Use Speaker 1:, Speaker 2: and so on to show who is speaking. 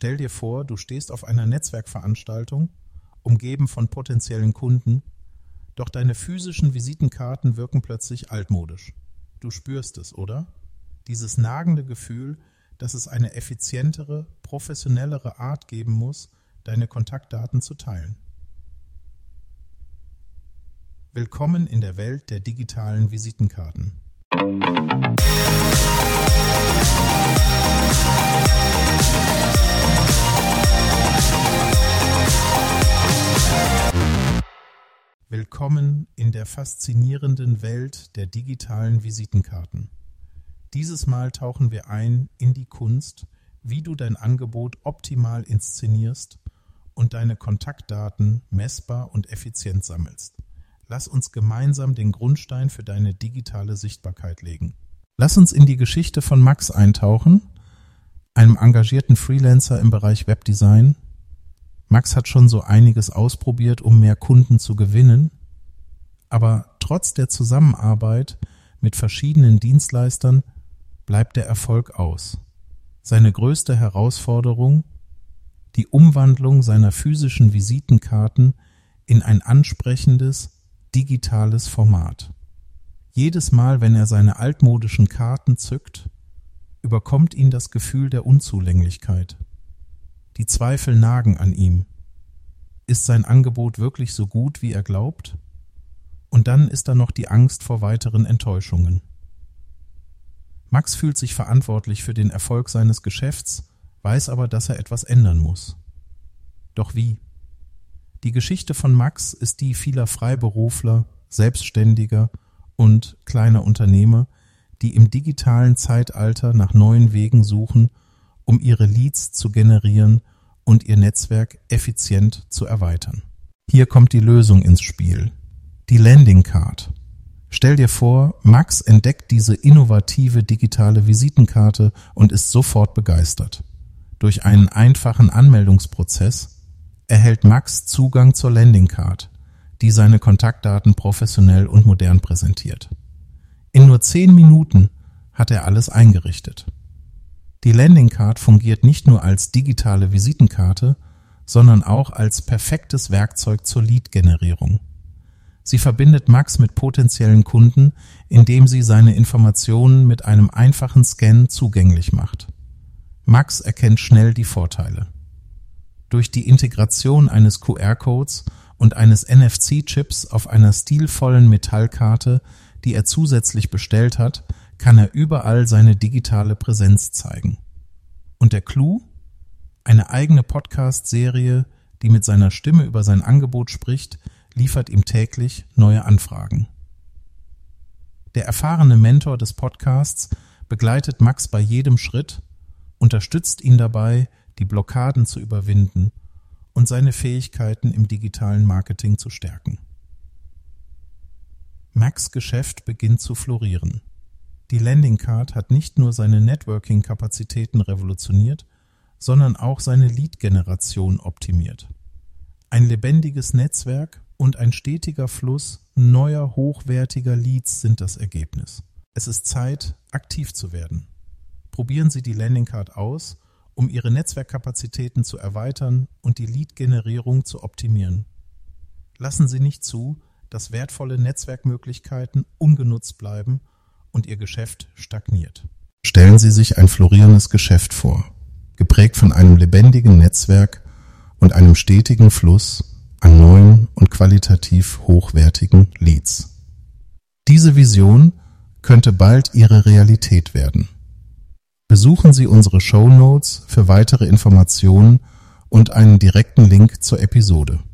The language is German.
Speaker 1: Stell dir vor, du stehst auf einer Netzwerkveranstaltung, umgeben von potenziellen Kunden, doch deine physischen Visitenkarten wirken plötzlich altmodisch. Du spürst es, oder? Dieses nagende Gefühl, dass es eine effizientere, professionellere Art geben muss, deine Kontaktdaten zu teilen. Willkommen in der Welt der digitalen Visitenkarten. Willkommen in der faszinierenden Welt der digitalen Visitenkarten. Dieses Mal tauchen wir ein in die Kunst, wie du dein Angebot optimal inszenierst und deine Kontaktdaten messbar und effizient sammelst. Lass uns gemeinsam den Grundstein für deine digitale Sichtbarkeit legen. Lass uns in die Geschichte von Max eintauchen, einem engagierten Freelancer im Bereich Webdesign. Max hat schon so einiges ausprobiert, um mehr Kunden zu gewinnen, aber trotz der Zusammenarbeit mit verschiedenen Dienstleistern bleibt der Erfolg aus. Seine größte Herausforderung: die Umwandlung seiner physischen Visitenkarten in ein ansprechendes, digitales Format. Jedes Mal, wenn er seine altmodischen Karten zückt, überkommt ihn das Gefühl der Unzulänglichkeit. Die Zweifel nagen an ihm. Ist sein Angebot wirklich so gut, wie er glaubt? Und dann ist da noch die Angst vor weiteren Enttäuschungen. Max fühlt sich verantwortlich für den Erfolg seines Geschäfts, weiß aber, dass er etwas ändern muss. Doch wie? Die Geschichte von Max ist die vieler Freiberufler, Selbstständiger und kleiner Unternehmer, die im digitalen Zeitalter nach neuen Wegen suchen, um ihre Leads zu generieren und ihr Netzwerk effizient zu erweitern. Hier kommt die Lösung ins Spiel: die Landing Card. Stell dir vor, Max entdeckt diese innovative digitale Visitenkarte und ist sofort begeistert. Durch einen einfachen Anmeldungsprozess erhält Max Zugang zur Landing Card, die seine Kontaktdaten professionell und modern präsentiert. In nur 10 Minuten hat er alles eingerichtet. Die Landingcard fungiert nicht nur als digitale Visitenkarte, sondern auch als perfektes Werkzeug zur Lead-Generierung. Sie verbindet Max mit potenziellen Kunden, indem sie seine Informationen mit einem einfachen Scan zugänglich macht. Max erkennt schnell die Vorteile. Durch die Integration eines QR-Codes und eines NFC-Chips auf einer stilvollen Metallkarte, die er zusätzlich bestellt hat, kann er überall seine digitale Präsenz zeigen. Und der Clou? Eine eigene Podcast-Serie, die mit seiner Stimme über sein Angebot spricht, liefert ihm täglich neue Anfragen. Der erfahrene Mentor des Podcasts begleitet Max bei jedem Schritt, unterstützt ihn dabei, die Blockaden zu überwinden und seine Fähigkeiten im digitalen Marketing zu stärken. Max' Geschäft beginnt zu florieren. Die Landingcard hat nicht nur seine Networking-Kapazitäten revolutioniert, sondern auch seine Lead-Generation optimiert. Ein lebendiges Netzwerk und ein stetiger Fluss neuer, hochwertiger Leads sind das Ergebnis. Es ist Zeit, aktiv zu werden. Probieren Sie die Landingcard aus, um Ihre Netzwerkkapazitäten zu erweitern und die Lead-Generierung zu optimieren. Lassen Sie nicht zu, dass wertvolle Netzwerkmöglichkeiten ungenutzt bleiben und Ihr Geschäft stagniert. Stellen Sie sich ein florierendes Geschäft vor, geprägt von einem lebendigen Netzwerk und einem stetigen Fluss an neuen und qualitativ hochwertigen Leads. Diese Vision könnte bald Ihre Realität werden. Besuchen Sie unsere Shownotes für weitere Informationen und einen direkten Link zur Episode.